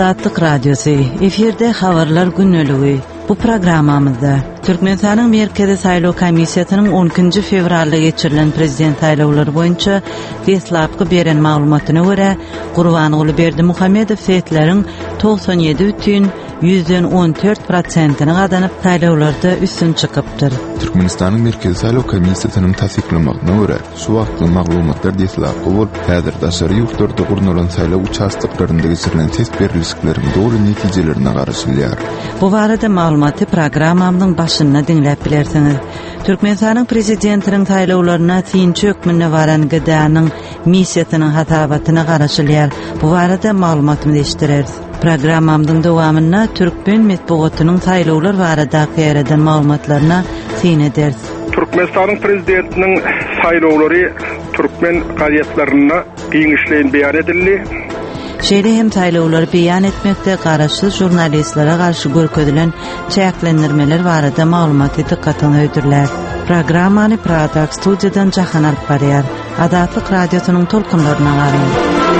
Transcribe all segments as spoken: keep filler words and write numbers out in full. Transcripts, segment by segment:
Azadlık Radyosu, efirde habarlar günnölügi. Bu programmamızda Türkmenistanyň Merkezi Saýlaw Komissiýasynyň on ikinji fevralda geçirilen prezident saýlawlary boýunça deslapky beren maglumatyna görä, Gurbanyňly Berdimuhammedow seýtleriň doksan ýedi бүтүn yüzden on dört prosentyny gadanyp saýlawlarda üstün çykypdyr. Türkmenistanyň Merkezi Saýlaw Komissiýasynyň tasdiklamagyna görä, şu wagtly maglumatlar deslapky bolup, häzir daşary ýurtlarda urnulan saýlaw участокlarynda geçirilen test berilişikleriň dogry netijelerini garaşylýar. Bu barada maglumaty programmamyň başynda dinläp bilersiňiz. Türkmenistanyň prezidentiniň saýlawlaryna synçy hökmüne baran gydanyň missiýasynyň hatabatyna garaşylýar. Bu barada maglumatmy eşdireriz. Programmamyň dowamyna Türkmen medeniýetiniň saýlawlar barada ýerden maglumatlaryna syn ederiz. Türkmenistanyň prezidentiniň saýlawlary Türkmen gazetlerine giňişleýin beýan edildi. Şeýle hem saýlawlary beýan etmekde garaşly jurnalistlere garşy görkezdilen çäklendirmeler barada maglumaty dikkatyny öýdürler. Programmany Pradak studiýadan jahan alyp barýar. Azadlyk radiosynyň tolkunlaryna garaýyn.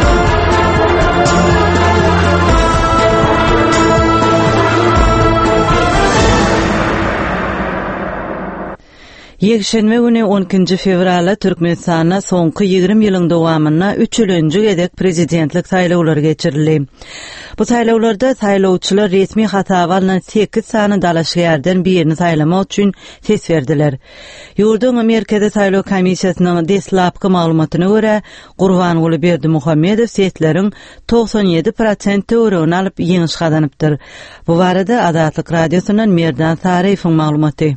Ýekşenme güni on ikinji fevralda Türkmenistana soňky ýygrimi ýylyň dowamyna üç ýyl gedek prezidentlik saýlawlary geçirildi. Bu saýlawlarda saýlawçylar resmi hatawa bilen sekiz sany dalaşýardan birini saýlamak üçin ses berdiler. Ýurdun Merkezi Saýlaw Komissiýasynyň deslapky maglumatyna görä, Gurbanyňly Berdimuhammedow seýtleriň doksan ýedi prosent öwrüni alyp ýeňiş gadanypdyr. Bu barada Azadlyk radiosynyň Merdan Saryfowyň maglumaty.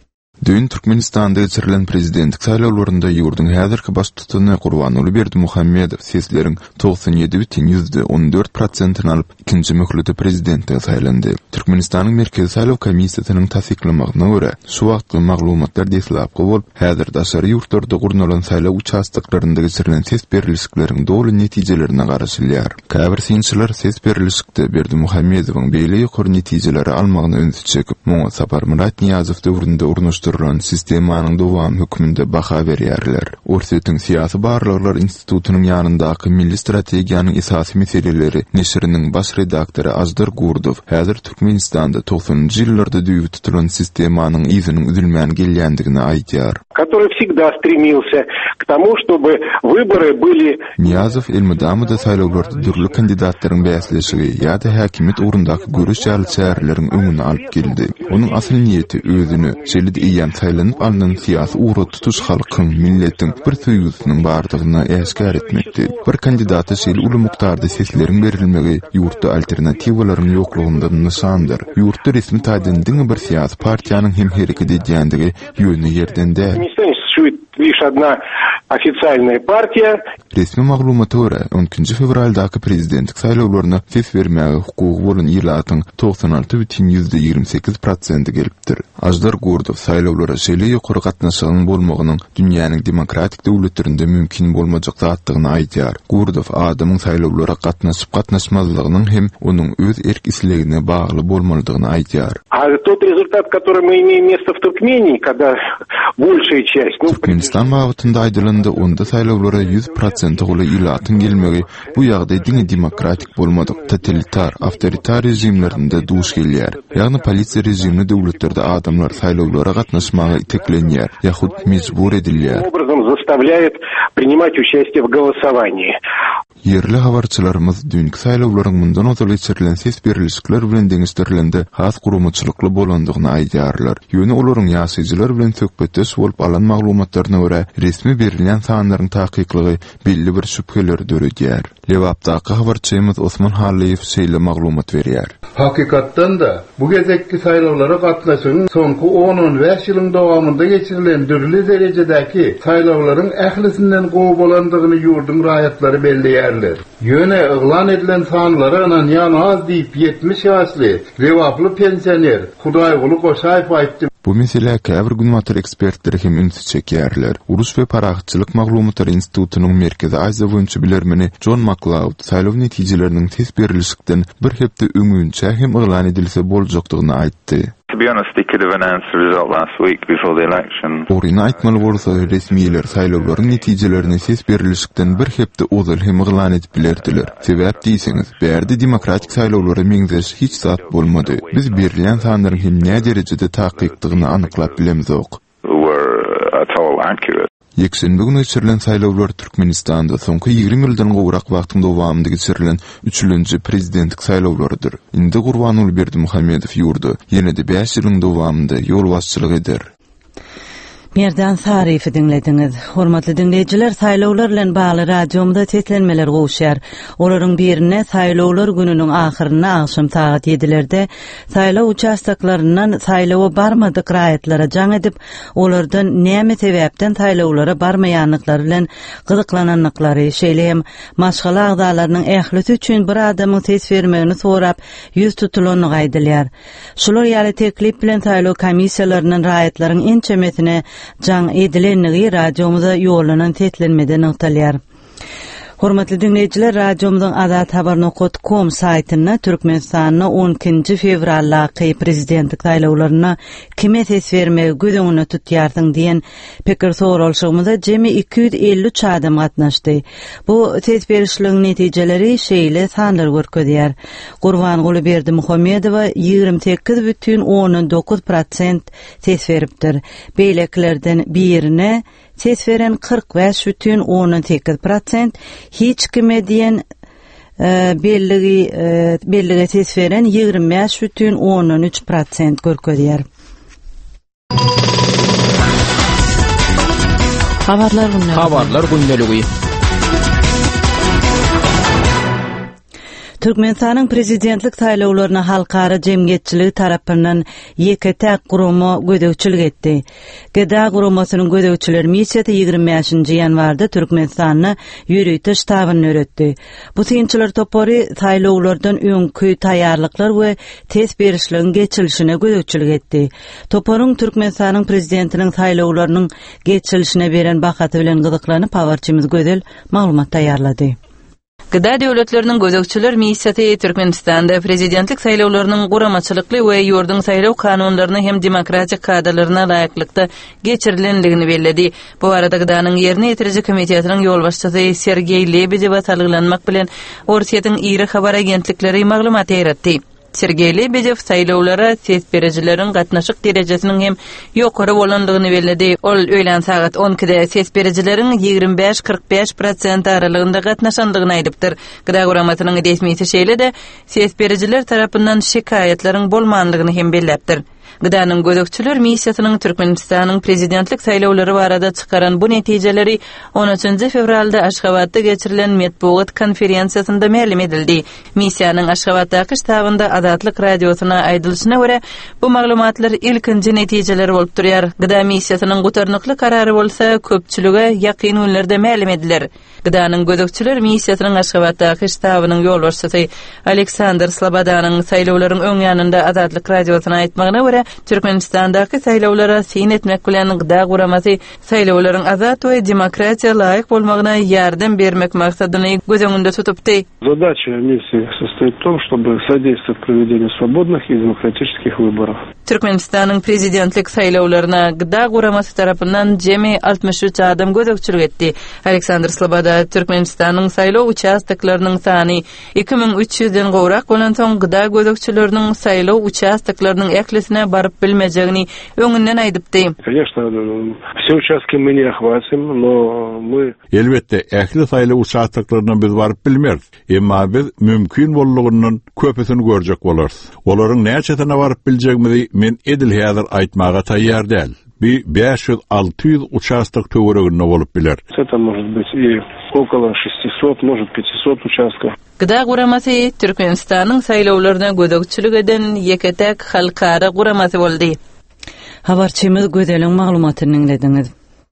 Dün Türkmenistanda geçirilen prezidentlik saýlawlarynda ýurdun häzirki baş tutuny Gurbanyňly Berdimuhammedow sesleriň doksan ýedi бүтүn on dört prosentyny alyp ikinji möhürlükde prezidentligiň saýlandy. Türkmenistanyň Merkezi Saýlaw Komissiýasynyň tasdiklamagyna görä, şu wagtly maglumatlar deslapky bolup, häzir daşary ýurtlarda gurnulan saýlaw участокlarynda geçirilen ses berilişikleriň dogry netijelerini garaşylýar. Käbir synçylar ses berilişikde Berdimuhammedowyň beýle ýokary netijeleri almagyna öňsü çekip, Moňa Sapar Murat Niýazow döwründe urnuşdyrylan sistemanyň dowam hökmünde baha berýärler. Orsetň syýasy barlyklar institutynyň ýanyndaky milli strategiýanyň esasy meseleleri neşriniň baş redaktory Ajdar Gurdow häzir Türkmenistanda doksanjy ýyllarda düýüp tutulan sistemanyň iziniň üzülmän gelýändigini aýtýar. Который всегда стремился к тому, чтобы выборы были. Niýazow elmydamyda saýlawlarda dürli kandidatlaryň bäsleşigi ýa-da häkimet urundaky görüş ýaly-çäreleriň öňüne alyp geldi. Onuň asyl niýeti özüni şeýle diýen saýlanyp alynan syýasy uğra tutuş halkyň, milletiň bir söýgüsiniň bardygyna äşkär etmekdi. Bir kandidata şeýle uly mukdarda sesleriň berilmegi ýurtda alternatiwalaryň ýoklugyndan nyşandyr. Ýurtda resmi taýdan diňe bir syýasy partiýanyň hem hereket edýändigi ýöne ýerden däl. Лишь одна официальная партия. Resmi maglumata görä, on ikinji fevraldaky prezidentlik saýlawlaryna ses bermäge hukugy bolan ýylatyň doksan alty бүтүn ýygrimi sekiz prosenty gelipdir. Ajdar Gurdow saýlawlara şeýle ýokary gatnaşygyň bolmagynyň dünýäniň demokratik döwletlerinde mümkin bolmajak zatdygyny aýtýar. Gurdow adamyň saýlawlara gatnaşyp gatnaşmazlygynyň hem onuň öz erk islegine bagly bolmalydygyny aýtýar. А тот результат, который мы имеем место в Туркмении, когда большая часть, ну, Türkmenistan wagtynda aýdylanda onda saýlawlara yüz prosent goly ýylatyň gelmegi bu ýagdaý diňe demokratik bolmadyk, totalitar, awtoritar rejimlerinde duş gelýär. Ýagny polisiýa rejimli döwletlerde adamlar saýlawlara gatnaşmagy iteklenýär, ýa-hud mejbur edilýär. Образом заставляет принимать участие в голосовании. Yerli habarçylarymyz dünkü saýlawlaryň mundan öňe geçirilen ses berilişikler bilen deňişdirilende has gurumçylykly bolandygyny aýdýarlar. Ýöne olaryň ýaşaýjylar bilen söhbetdeş bolup alan maglumatlaryna görä, resmi berilýän sanlaryň takykligi belli bir şüpheler döredýär. Lewapdaky habarçymyz Osman Haliýew şeýle maglumat berýär. Hakykatdan da bu gezekli saýlawlara gatnaşyň soňky on on beş ýylyň dowamynda geçirilen dürli derejedäki saýlawlaryň ählisinden gowy bolandygyny ýurdun raýatlary belleýärler. Ýöne yglan edilen sanlary anan ýan az diýip yetmiş ýaşly rewaply pensioner Hudaýguly Goşaýew aýtdy. Bu mesele käbir günwatar ekspertleri hem ünsü çekýärler. Urus we paragatçylyk maglumatary institutynyň merkezi Aýza boýunça bilermeni John McLeod saýlaw netijeleriniň tez berilişikden bir hepde öňünçe hem yglan edilse boljakdygyny aýtdy. to be honest, they could have announced the result last week before the election. Oryn aýtmaly bolsa, resmiýetler saýlawlaryň netijelerini ses berilişikden bir hepde uzal hem ýylan edip bilerdiler. Sebäp diýseňiz, bärde demokratik saýlawlary meňzeş hiç zat bolmady. Biz berilýän sanlaryň hem näme derejede taýykdygyny anyklap bilemizok. Yekşenbe günü geçirilen saýlawlar Türkmenistanda soňky ýygrimi ýyldan gowrak wagtyň dowamında geçirilen üçüncü prezidentlik saýlawlarydyr. Indi Gurbanuly Berdimuhammedow ýurdy. Ýene-de beş ýylyň dowamında ýol başçylyk eder. Merdan Sarifi dinlediňiz. Hormatly dinleýijiler, saýlawlar bilen bagly radiomda tetlenmeler gowşar. Olaryň birine saýlawlar gününiň ahyryna akşam saat ýedilerde saýlaw uçastaklarynyň saýlawa barmadyk raýatlary jaň edip, olardan näme sebäpden saýlawlara barmaýanlyklary bilen gyzyklananlyklary, şeýle-hem maşgala agdalarynyň ählisi üçin bir adamyň ses bermegini sorap ýüz tutulanyny gaýdylýar. Şular ýaly teklip bilen saýlaw komissiýalarynyň raýatlaryň ençemesine jaň edilenligi radiomuza ýolanan tetlenmeden ýoktalýar. Hormatly dinleýijiler, radiomyzyň azat habar nokta com saýtyna Türkmenistanyň on ikinji fevrallaky prezidentlik saýlawlaryna kime ses bermegi gözeňine tutýarsyň diýen pikir soralşygymyzda jemi iki yüz elli üç adam gatnaşdy. Bu ses berişligiň netijeleri şeýle sanlar görkezýär. Gurbanuly Berdimuhammedow ýygrimi sekiz бүтүn on dokuz prosent ses beripdir. Beýleklerden birine ses veren kırk beş бүтүn on sekiz prosent, hiç kime diýen e, belligi e, bellige ses veren ýygrimi beş бүтүn on üç prosent görkezýär. Habarlar gündäligi. Habarlar gündäligi. Türkmenistanyň prezidentlik saýlawlaryna halkara jemgyýetçiligi tarapyndan ýeketäk gurumy gödekçilik etdi. Geda gurumasynyň gödekçileri missiýasy ýygrimi beşinji ýanwarda Türkmenistanyny ýürüýte ştabyny öretdi. Bu synçylar topary saýlawlardan öňkü taýýarlyklar we tez berişligiň geçilişine gödekçilik etdi. Toparyň Türkmenistanyň prezidentiniň saýlawlarynyň geçilişine beren bakaty bilen gyzyklanyp habarçymyz Gözel maglumat taýýarlady. Gıda döwletleriniň gözekçiler missiýasy Türkmenistanda prezidentlik saýlawlarynyň guramaçylykly we ýurdun saýlaw kanunlaryny hem demokratik kadrlaryna laýyklykda geçirilendigini bellädi. Bu arada Gıdanyň ýerine ýetiriji komitetining ýol başçysy Sergey Lebedew talyglanmak bilen Orsiýatyň iri habar agentlikleri maglumat ýaratdy. Sergey Lebedew saýlawlara ses berejileriň gatnaşyk derejesiniň hem ýokary bolandygyny bellädi. Ol öýlen saat on ikide ses berejileriň ýygrimi beş kırk beş prosent aralygynda gatnaşandygyny aýdypdyr. Gıda guramasynyň resmiýeti şeýle-de ses berejiler tarapyndan şikaýetlerin bolmandygyny hem belläpdir. Gıdanyň gözekçiler missiýasynyň Türkmenistanyň prezidentlik saýlawlary barada çykaran bu netijeleri on üçünji fevralda Aşgabatda geçirilen medpuat konferensiýasynda ma'lum edildi. Missiýanyň Aşgabatdaky ştabynda Azatlyk radiosyna aýdylyşyna görä, bu maglumatlar ilkinji netijeleri bolup durýar. Gıda missiýasynyň gutarnykly karary bolsa köpçülige ýakyn günlerde ma'lum ediler. Gıdanyň gözekçiler missiýasynyň Aşgabatdaky ştabynyň ýol başçysy Aleksandr Slobodanyň saýlawlaryň öň ýanynda Azatlyk radiosyna aýtmagyna görä, Türkmenistandaky saýlawlara syn etmek bilen Gıda guramasy saýlawlaryň azat we demokratiýa laýyk bolmagyna ýardam bermek maksadyny gözeňinde tutupdy. Задача миссии состоит в том, чтобы содействовать проведению свободных и демократических выборов. Türkmenistanyň prezidentlik saýlawlaryna Gıda guramasy tarapyndan jemi altmış üç adam gözekçilik etdi. Aleksandr Sloboda Türkmenistanyň saýlaw uçastaklarynyň sany iki bin üç ýüzden gowrak bolan soň Gıda gözekçileriniň saýlaw uçastaklarynyň eklisine barıp bilmejegini öňünden aýdypdy. Конечно, все участки мы не охватим, но мы Elbette, ähli saýlaw uçastaklaryna biz barıp bilmeris. Emma biz mümkin bollugynyň köpüsini görjek bolarys. Olaryň näçetine barıp biljegimizi men edil häzir aýtmaga taýýar däl. Bir beş yüz altı yüz участок töwereginde bolup biler. Это может быть и около шестисот, может пятисот участков. Gıda guramasy Türkmenistanyň saýlawlaryna gözekçilik eden ýeketäk halkara guramasy boldy. Habarçymyz Gözeliň maglumatyny dinlediňiz.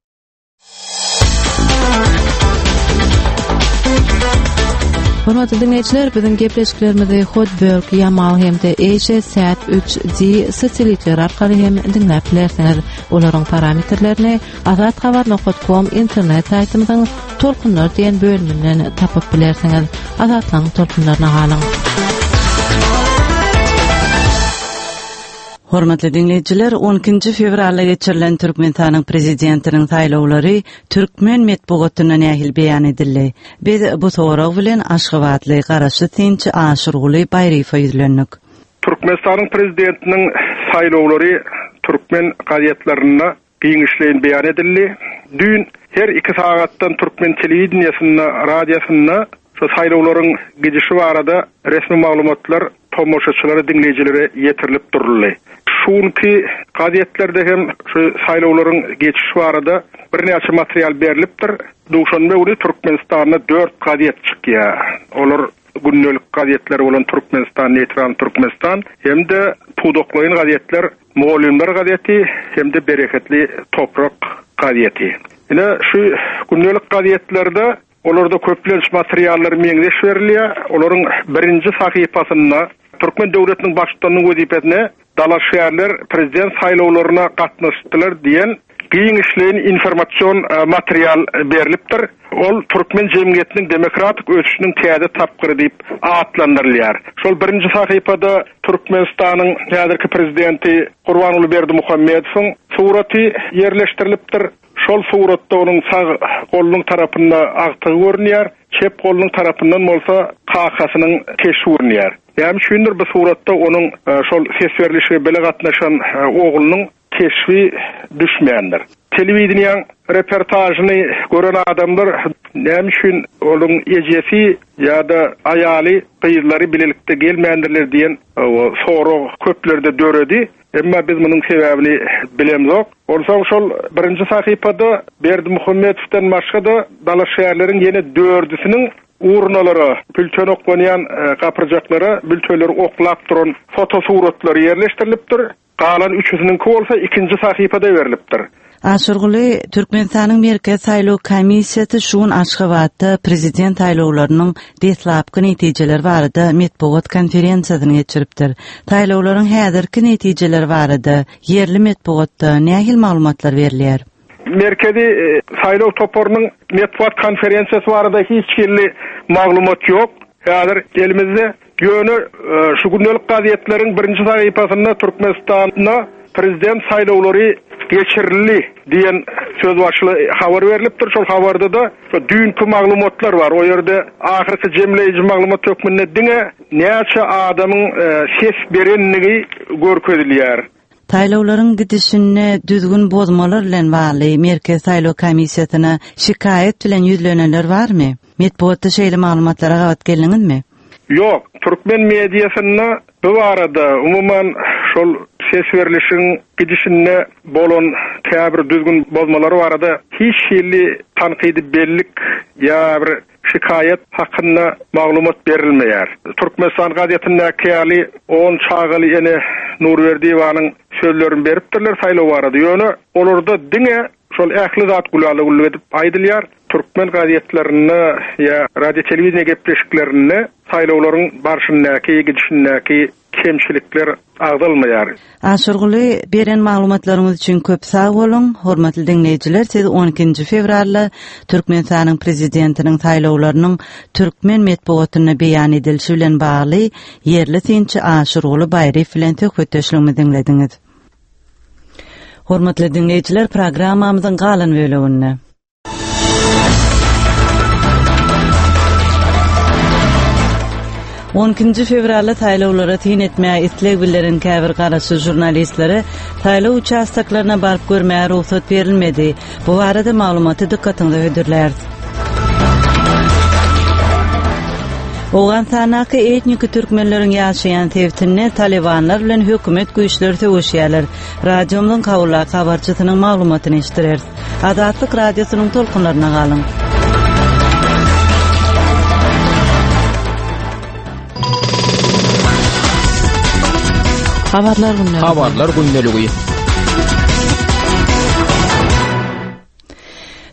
Hormatly dinleýijiler, biziň gepleşiklerimizi Hotberg, Yamal hemde E J Sat üç G satelitler arkaly hem dinläp bilersiňiz. Olaryň parametrlerini azat habar nokta com internet saýtymyzyň tolkunlar diýen bölüminden tapyp bilersiňiz. Azatlaryň tolkunlaryna galyň. Hormatly dinleyijiler, on ikinji fevralda geçirilen Türkmenistanyň prezidentiniň saýlawlary Türkmen medeniýetine nähil beýan edildi. Biz bu sorag bilen Aşgabatly garaşy Tinç Aşyrguly Baýryfa ýüzlendik. Türkmenistanyň prezidentiniň saýlawlary Türkmen gazetlerine giňişleýin beýan edildi. Dün her iki sagatdan Türkmen telewizionysyna, radiosyna şu saýlawlaryň gidişi barada resmi maglumatlar tomoşaçylary, dinleýijilere ýetirilip duruldy. Şunki gazetlerde hem şu saýlawlaryň geçişi barada bir näçe material berilipdir. Duşanbe uli Türkmenistanyna dört gazet çykýa. Olar günnelik gazetler bolan Türkmenistan, Neytral Türkmenistan, hem de Pudoklaýyn gazetler, Moğollar gazeti, hem de Bereketli Toprak gazeti. Ine şu günnelik gazetlerde olarda köplenç materiallar meňzeş berilýär. Olaryň birinji sahypasynda Türkmen döwletiniň başçylygynyň wezipetine dalaş şäherler prezident saýlawlaryna gatnaşdylar diýen giňişleýin informasyon material berilipdir. Ol Türkmen jemgyýetiniň demokratik ösüşiniň täze tapgyry diýip atlandyrylýar. Şol birinji sahypada Türkmenistanyň häzirki prezidenti Gurbanuly Berdimuhammedowyň suraty ýerleşdirilipdir. Şol suratda onun sağ golluň tarapynda agtygy görünýär, çep golluň tarapyndan bolsa qaqasynyň keşi görünýär. Ýa-ni şuňdur bu suratda onun şol ses berilişige bele gatnaşan oglunyň keşfi düşmeýändir. Telewizioniýaň reportajyny gören adamlar näme üçin onun ejesi ýa-da aýaly gyýlary bilelikde gelmeýändirler diýen soru köplerde döredi. Emma biz munyň sebäbini bilemzok. Olsa şol birinji sahypada Berdimuhammedowdan başga da dalaş şäherleriň ýene dördüsiniň urnalary, bülten oklanýan gapyrjaklary, bültenleri oklap duran fotosuratlary ýerleşdirilipdir. Galan üçüsiniňki bolsa ikinji sahypada berilipdir. Aşyrguly Türkmenistanyň merkez saýlaw komissiýasy şuň Aşgabatda prezident saýlawlarynyň deslapky netijeleri barada medeniýet konferensiýasyny geçiripdir. Saýlawlaryň häzirki netijeleri barada yerli medeniýetde nähil maglumatlar berilýär? Merkezi saýlaw toporunyň medeniýet konferensiýasy barada hiç kirli maglumat ýok. Häzir elimizde ýöne şu gündelik gazetleriň birinji sahypasynda Türkmenistanyna prezident saýlawlary geçirildi diyen söz başly habar berilipdir. Şol habarda da dünkü maglumatlar bar. O ýerde ahyrky jemleýici maglumat tökmünde diňe näçe adamyň ses berenligi görkezilýär. Saýlawlaryň gidişine düzgün bozmalar bilen bagly merkez saýlaw komissiýasyna şikayet bilen ýüzlenenler barmy? Medeniýetde şeýle maglumatlara gabat geldiňizmi? Yok, Türkmen mediasyna bu arada umuman şol ses berilişiň gidişine bolan täbir düzgün bozmalary barada hiç şeýle tanqidi bellik ýa bir şikayet hakynda maglumat berilmeýär. Türkmenistan gazetinde käli on çağaly ene Nurberdiýewanyň sözlerini beripdirler saýlaw barada. Ýöne olarda diňe şol ähli zat gulaly edip aýdylýar. Türkmen gazetlerini ya radio telewizioniýa gepleşiklerini saýlawlaryň barşyndaky gidişindäki kemçilikler agdalmaýar. Aşyrguly beren maglumatlaryňyz üçin köp sag bolun. Hormatly dinleýijiler, siz on ikinji fevralda Türkmenistanyň prezidentiniň saýlawlarynyň Türkmen medeniýetine beýan edilişi bilen bagly yerli Tinç Aşyrguly Baýryfa bilen töhfetdeşligimizi dinlediňiz. Hormatly dinleýijiler, programmamyzyň galan bölegine on ikinji fevralda saýlawlara tyn etmäge isleg bilen käbir garaşy jurnalistlere saýlaw участоklaryna baryp görmäge ruhsat berilmedi. Bu barada maglumaty dikkatiňize öýdürler. Oğan sanaky etnik türkmenleriň ýaşaýan tewtine Talibanlar bilen hökümet güýçleri töwüşýärler. Radiomyň kawula habarçysynyň maglumatyny eşitdirer. Azatlyk radiosynyň tolkunlaryna galyň. Habarlar günneligi. Habarlar günneligi.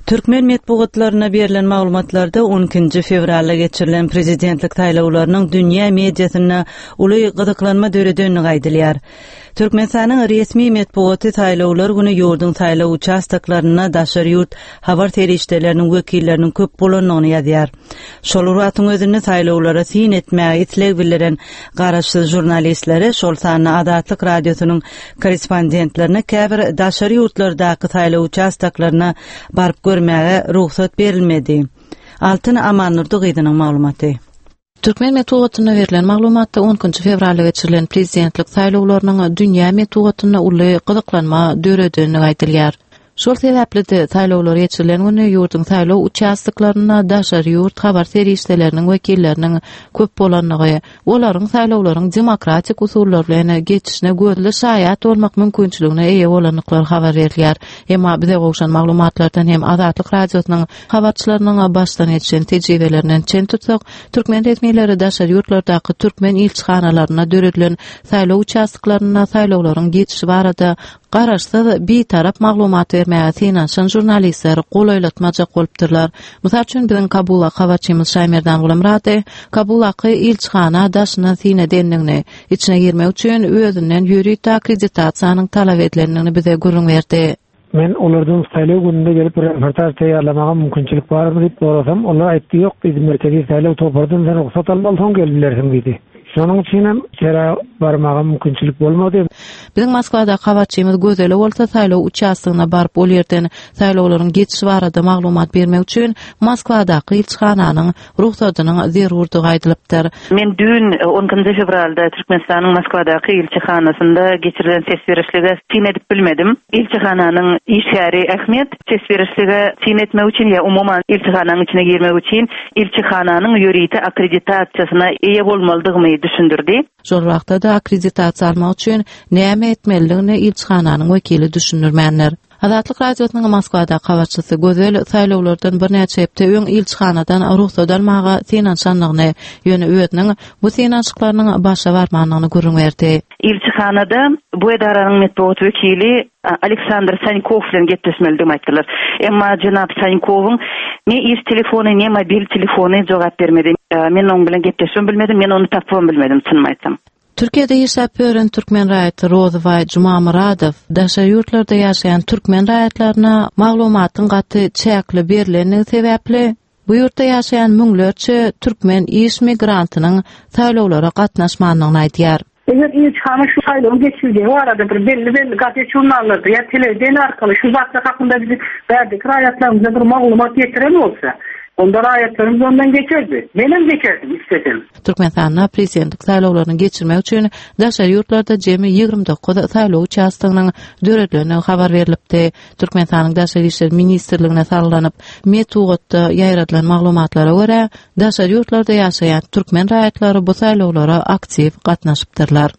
Türkmen metbuatlaryna berilen maglumatlarda on ikinji fevralda geçirilen prezidentlik saýlawlarynyň dünýä mediasyna uly gyzyklanma döredeni gaýdylýar. Türkmenistanyň resmi metbuaty saýlawlar güni ýurdun saýlaw участоklaryna daşar ýurt habar terişdeleriniň wekilleriniň köp bolanyny ýazýar. Şol uratyň özüni saýlawlara sin etmäge itleg bildiren garaşsyz jurnalistleri şol sany Adatlyk radiosynyň korrespondentlerine käbir daşar ýurtlardaky saýlaw участоklaryna baryp görmäge ruhsat berilmedi. Altyn Amannur Dugydynyň maglumaty. Türkmen metbuatyna berilen maglumatda on ikinji fevralda geçirilen prezidentlik saýlawlarynyň dünýä metbuatyna uly gyzyklanma döredeni gaýdylýar. Şol sebäpli-de saýlawlar geçirilen güni ýurdun saýlaw участоklaryna daşar ýurt habar terişdeleriniň wekilleriniň köp bolanyny, olaryň saýlawlaryň demokratik usullar bilen geçişine gözli şaýat bolmak mümkinçiligine eýe bolanyklar habar berilýär. Emma bize gowşan maglumatlardan hem Adatlyk radiosynyň habarçylarynyň başdan geçen tejribelerinden çen tutsak, türkmen resmiýetleri daşar ýurtlardaky türkmen ilçixanalaryna döredilen saýlaw участоklaryna saýlawlaryň geçişi barada garaşsyz bir tarap maglumat bermäge synanşan jurnalistler golaýlatmaja bolupdyrlar. Mysal üçin biziň Kabula habarçymyz Şaýmerdan Gulamrady, Kabulaky ilçixana daşyna syna denligini içine girmek üçin özünden ýürüýt akkreditasiýanyň talap edilenini bize görüň berdi. Men olardan saýlaw gününde gelip bir reportaj taýýarlamaga mümkinçilik barmy diýip sorasam, onlar aýtdy ýok, bizim merkezi saýlaw topardan sen ruhsat almalysyň geldilersiň diýdi. Şonuň üçin hem çera barmaga mümkinçilik bolmady. Biziň Moskvada habarçymyz gözele bolsa saýlaw участоgyna baryp ol ýerden saýlawlaryň geçişi barada maglumat bermek üçin Moskvadaky ilçixananyň ruhsatynyň zerurdygy aýdylypdyr. Men dün on ikinji fevralda Türkmenistanyň Moskvadaky ilçixanasynda geçirilen ses berişlige tin edip bilmedim. İlçixananyň işgäri Ähmet ses berişlige tin etmek üçin ýa umumyň ilçixananyň içine girmek üçin ilçixananyň ýürüýti akkreditasiýasyna eýe bolmalydygymy düşündirdi. Şol wagtda da akkreditasiýa almak üçin näme etmeliligini ilçixananyň wekili düşündirmänler. Adatlyk radiosynyň Moskvada habarçysy Gözel saýlawlardan bir näçe hepde öň ilçixanadan ruhsat almaga synanşanlygyny ýöne öýetiniň bu synanşyklarynyň başa barmanyny görüň berdi. İlçixanada bu edaranyň metbuat wekili Aleksandr Sankov bilen gepleşmeligini aýtdylar. Emma jenap Sankowyň ne iş telefony ne mobil telefony jogap bermedi. Men onuň bilen gepleşmem bilmedim, men onu tapam bilmedim, çynmy aýtsam. Türkiýede ýaşap ýören türkmen raýaty Rozaway Jumamuradow daşa ýurtlarda ýaşaýan türkmen raýatlaryna maglumatyň gaty çäkli berileni sebäpli bu ýurtda ýaşaýan müňlerçe türkmen iş migrantynyň saýlawlara gatnaşmanyny aýdýar. Eger ilçixana şu saýlawyny geçirdi, o arada bir belli belli gazet jurnallarda ýa telewizyon arkaly şu zatlar hakynda bizi berdik raýatlarymyza bir maglumat ýetiren bolsa, onda raýatlarymyz ondan geçerdi. Menem geçerdim istedim. Türkmenistanyň prezidentlik saýlawlaryny geçirmek üçin daşar ýurtlarda jemi ýygrimi dokuz saýlaw участоgynyň döredileni habar berilipdi. Türkmenistanyň daşar işler ministrligine sarylanyp metbuatda ýaýradylan maglumatlara görä, daşar ýurtlarda ýaşaýan türkmen raýatlary bu saýlawlara aktiv gatnaşypdyrlar.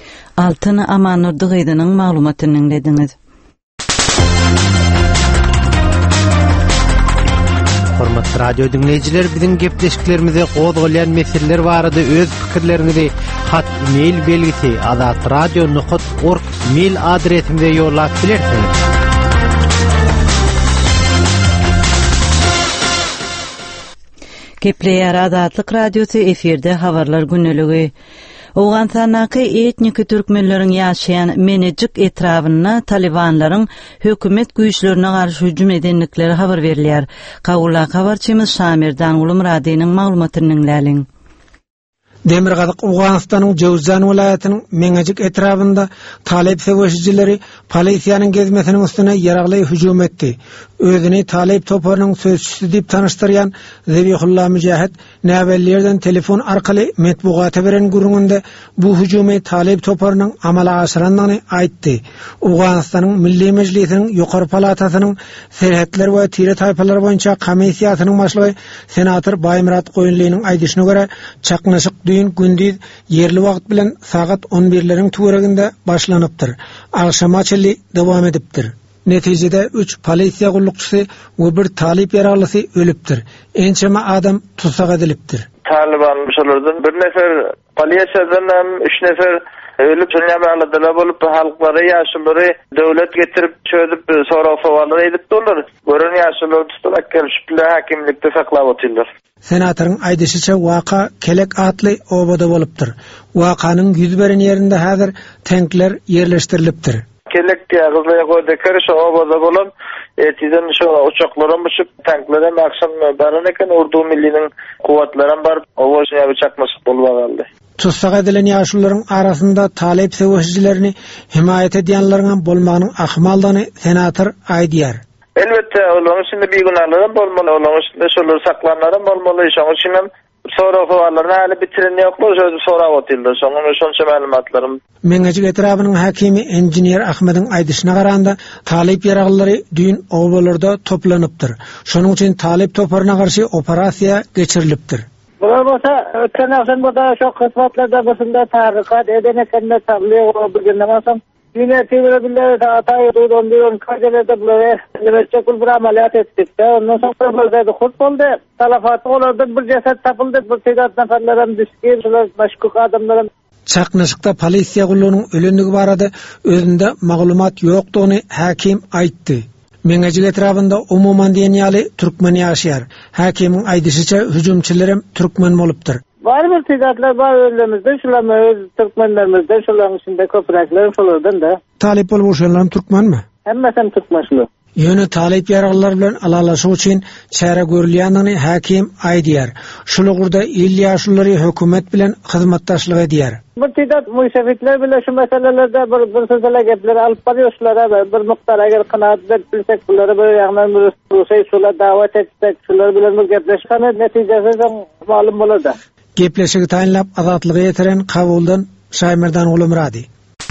Altyn Amannur Dugydynyň maglumatyny dinlediňiz. Hormatly radio dinleyijiler, biziň gepleşiklerimizi gozgalayan meseleler barada öz pikirlerinizi hat mail belgisi azatradio nokta org mail adresimize ýollap bilersiňiz. Gepleýär Adatlyk radiosu efirde habarlar günneligi. Owganstanaky etniki türkmenleriň ýaşaýan Menejik etrawyna Talibanlaryň hökümet güýçlerine garşy hüjüm edenlikleri habar berilýär. Kabula habarçymyz Şaýmerdan Gulamradynyň maglumatyny dinläliň. Demirgazyk Owganstanyň Jowzan welaýatynyň Menejik etrawynda talep seweşijileri polisiýanyň gezmesiniň üstüne ýaragly hüjüm etdi. Özüni talep toparynyň sözçüsü diýip tanıştyrýan Zebihullah Müjahid näwellerden telefon arkaly metbuata beren gurununda bu hüjümi talep toparynyň amala aşyrandygyny aýtdy. Owganstanyň Milli Mejlisiniň ýokary palatasynyň serhetler we tire taýpalar boýunça komissiýasynyň başlygy senator Baýmurat Goýunlynyň aýdyşyna görä çaknaşyk düýün gündüz yerli wagt bilen sagat on birleriň töwereginde başlanypdyr. Akşama çeli dowam edipdir. Netijede üç polisiýa gullukçysy we bir talip ýaralysy ölüpdir. Ençeme adam tutsak edilipdir. Taliban şolardan bir nefer polisiýadan hem üç nefer Ölüp sünyabalıdılar bolup halkları, yaşlıları devlet getirip çözüp sonra soğanları edip dolar. Görün yaşlıları tutunak gelişipli hakimlikte saklap oturlar. Senatörün aydışıça vaka kelek atlı obada boluptur. Vakanın yüz berin yerinde hazır tanklar yerleştiriliptir. Kelek diye kızlaya koydu karış obada bolup etiden şu uçaklara başıp tanklara maksim baran eken Urdu millinin kuvvetlerin bar ovoşuna bir çakmasık bolup aldı. Tutsak edilen yaşlıların arasında talep sevişçilerini himayet ediyenlerin bolmağının ahmaldığını senatör aydiyar. Elbette onun içinde bir günahların bolmalı, onun içinde şolur saklanların bolmalı. Onun için sonra favarlarını hali bitirin yoklu, sonra otildi. Onun için malumatlarım. Meňejik etrabının hakimi engineer Ahmed'in aydışına qaranda talep yaragılları düğün ovalarda toplanıptır. Şonuň üçin talep toparına karşı operasiya geçirilipdir. Bular bolsa ötken akşam burada şu kısmatlarda başında tahrikat eden ekenler tabliğ bilginden soň Yine T-B'ler atayı duyduğum diyorum kajelerde böyle nöbetçi kul bir ameliyat ettik de ondan sonra böyle kurt oldu. Talafatı olardı bir ceset tapıldı. Bir tedat neferlerin düşkü, başkuk adamların. Çaknışıkta polisiya kulluğunun ölündüğü barada özünde maglumat yoktuğunu hakim aytdı. Meňejik etrafında umuman diyen ýaly Türkmen ýaşaýar. Hakimin aýdysyça hüjümçilerim Türkmen bolupdyr. Var bir tedatlar var öýlemizde, şular öz Türkmenlerimizde, şolaryň içinde köpürekler şolardan da. Talip bolýanlar Türkmenmi? Hemmesi Türkmen şular. Ýöne talip ýaraglar bilen alalaşyk üçin çäre görülýändigini hakim aýdýar. Şulugurda il ýaşlary hökümet bilen hyzmatdaşlyk edýär. Bu tedat müşafikler bilen şu meselelerde bir bir sözle gepler alyp barýarlar, bir muktar eger kanaat berip bilsek bulary bir ýagdan bir ruhsy şular dawet etsek, şular bilen bir gepleşýän netijesi malum bolardy. Gepleşigi taýinlap azatlygy ýetiren kabuldan Şaýmerdan Ulumradi.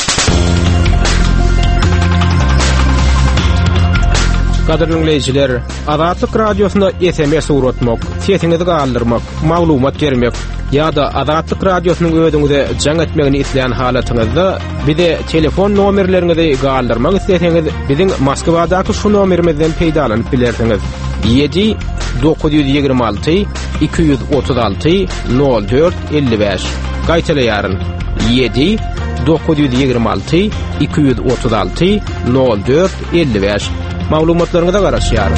Kadir dinleyijiler, Azatlyk radiosunda S M S uratmak, sesiňizi galdyrmak, maglumat bermek ýa-da Azatlyk radiosynyň ödüňize jaň etmegini isleýän halatyňyzda bize telefon nomerleriňizi galdyrmak isleýäňiz biziň Moskwadaky şu nomerimizden peýdalanyp bilersiňiz. yedi dokuz yüz ýygrimi alty iki yüz otuz alty nol dört elli beş. Gaýtalaýaryn yedi dokuz yüz ýygrimi alty iki yüz otuz alty nol dört elli beş. Maglumatlaryňyza garaşýar.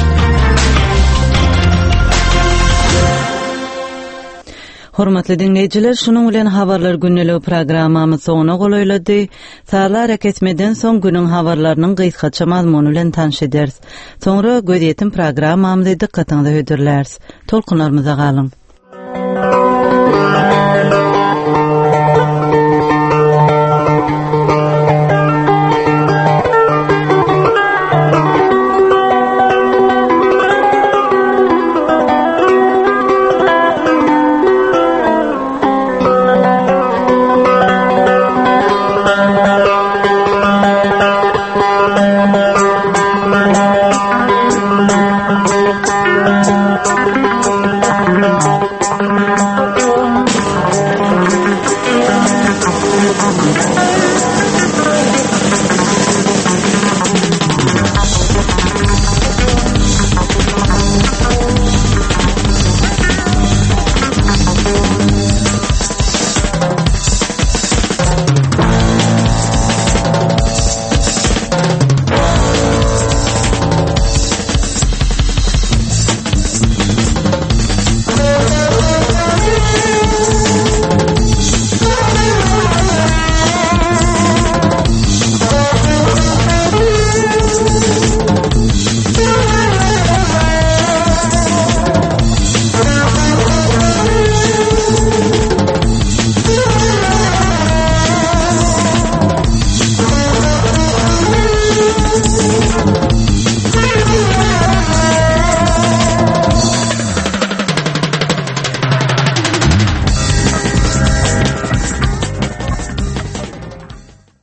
Hormatly dinleyijiler, şunuň bilen habarlar günneligi programmamyz soňuna golaýlady. Salar eketmeden soň günüň habarlarynyň gysgaça mazmuny bilen tanış ederiz. Soňra göz ýetim programmamyzy dikkatiňize höderlärs. Tolkunlarymyza galyň.